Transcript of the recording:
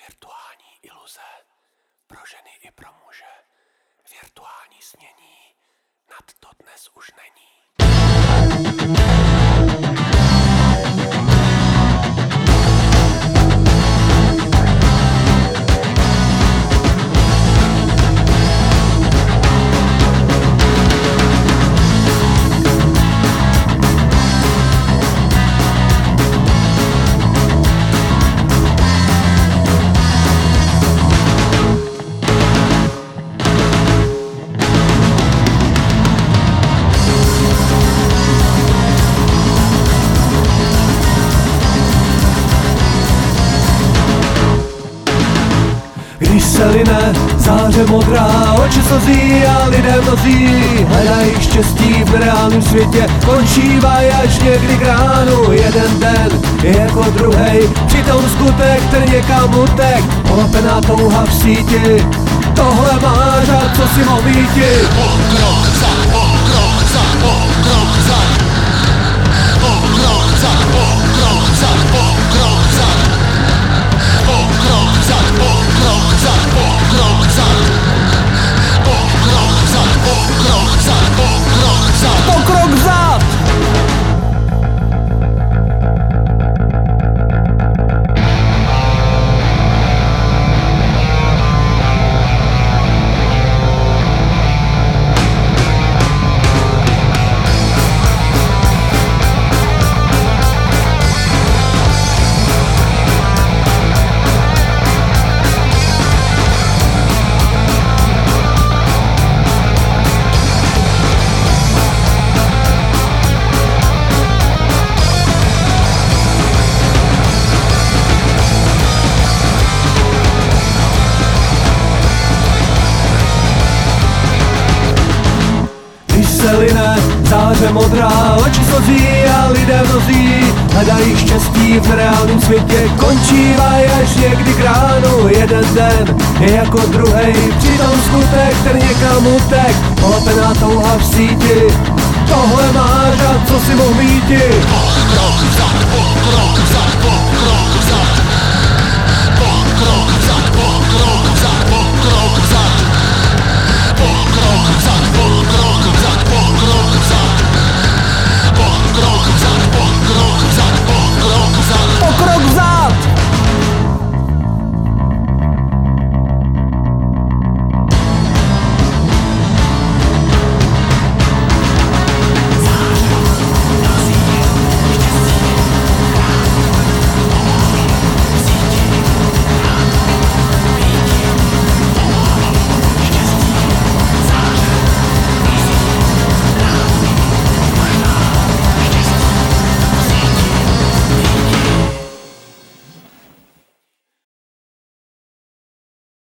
Virtuální iluze pro ženy i pro muže. Virtuální snění, nad to dnes už není. Když se line záře modrá, oči slzí a lidé mnozí hledají štěstí v nereálném světě, končívají až někdy k ránu. Jeden den je jako druhej, přitom skutek ten někam utek, polopená touha v síti, tohle má řád, co si mohl býti. Krok za, krok za, krok za, krok za, krok za, krok za, krok za, krok za, krok za, krok za, krok za, krok za, pokrok vzad! Se line záře modrá, oči slzí a lidé mnozí hledají štěstí v nereálném světě, končívají až někdy k ránu. Jeden den je jako druhej, přitom skutek ten někam utek, polopená touha v síti, tohle má řád, co si mohl býti. krok za, krok za, krok